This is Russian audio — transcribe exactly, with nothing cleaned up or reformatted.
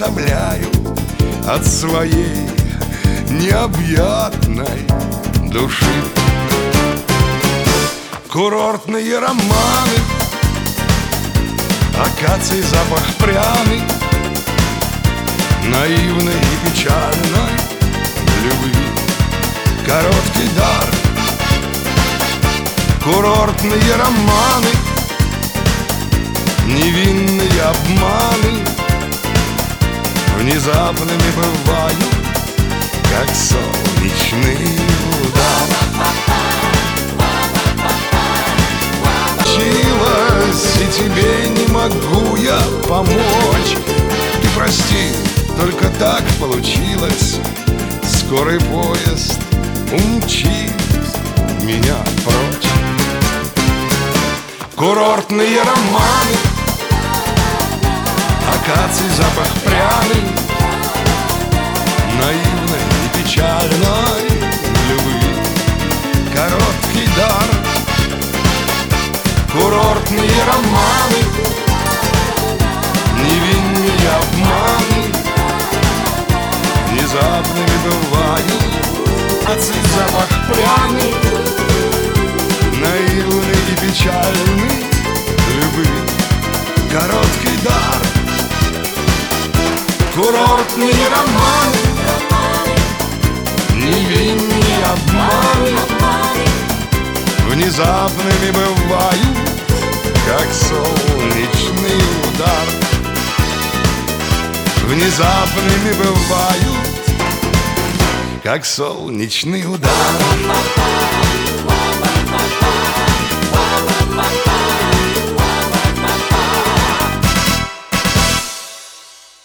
оставляю от своей необъятной души. Курортные романы, акаций запах пряный, наивной и печальной любви. Короткий дар, курортные романы, невинные обманы внезапными бывают, как солнечный удар. Училась, и тебе не могу я помочь. Ты прости, только так получилось. Скорый поезд умчит меня прочь. Курортные романы, акаций запах пряный, наивной и печальной любви. Короткий дар, курортные романы, невинные обманы внезапными бывают, акаций запах пряный, наивный и печальный любви. Короткий дар, курортные романы, невинные обманы внезапными бывают, как солнечный удар. Внезапными бывают, как солнечный удар.